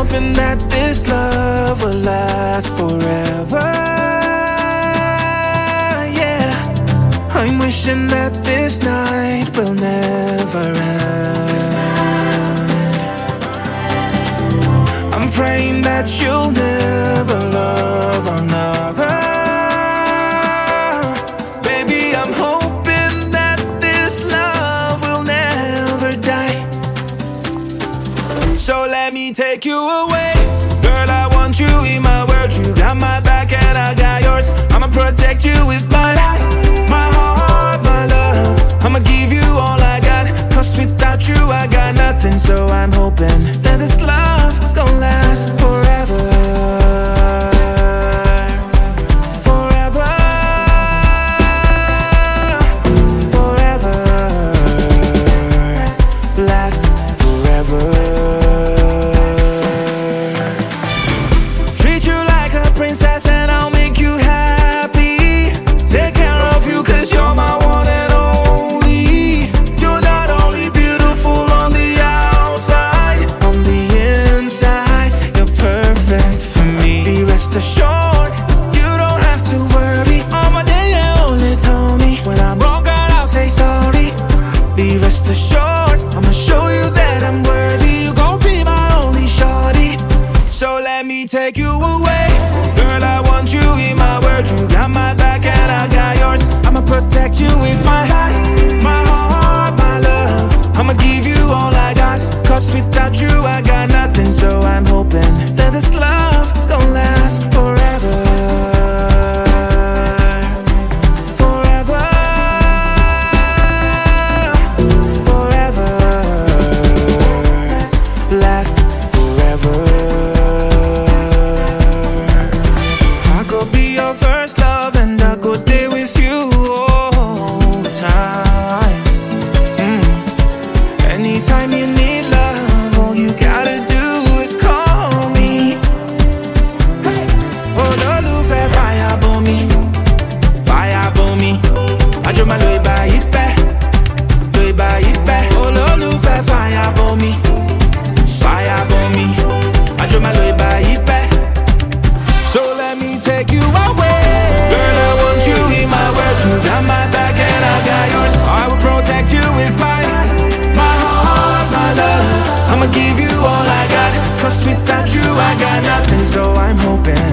hoping that this love will last forever. Yeah, I'm wishing that this night will never end. I'm praying that you'll never love another. Baby, I'm hoping that this love will never die. So let me take you away. Girl, I want you in my world. You got my back and I got yours. I'ma protect you with my life, my heart, my love. I'ma give you all I got, 'cause without you I got nothing. So I'm hoping that this love gon' last forever. Forever. Forever. Last forever. Treat you like a princess and I'll make you happy. Take care of you 'cause you're my one and only. You're not only beautiful on the outside, on the inside, you're perfect for me. Be rest assured, you don't have to worry. On my day they only told me, when I'm wrong God I'll say sorry. Be rest assured, I'ma show you that I'm worthy. You gon' be my only shorty. So let me take you away. Girl, I want you in my world. You got my back and I got yours. I'ma protect you with my life, my heart, my love. I'ma give you all I got, 'cause without you I got nothing. So I'm hoping that this love gon' last forever. Forever. Forever. Last forever. I could be your first love and I could stay with you all the time. Anytime you need love, all you gotta do is call me. Olólùfẹ́ fire burn me, fire burn me. Àjọ máa lo ìgbà yìí pẹ́, lo ìgbà yìí pẹ́. Olólùfẹ́ fire burn me, fire burn me. Àjọ máa lo ìgbà yìí pẹ́. So let me take you away. Girl, I want you in my world. You got my back and I got yours. I will protect you with my heart, my love. I'ma give you all I got, 'cause without you I got nothing. So I'm hoping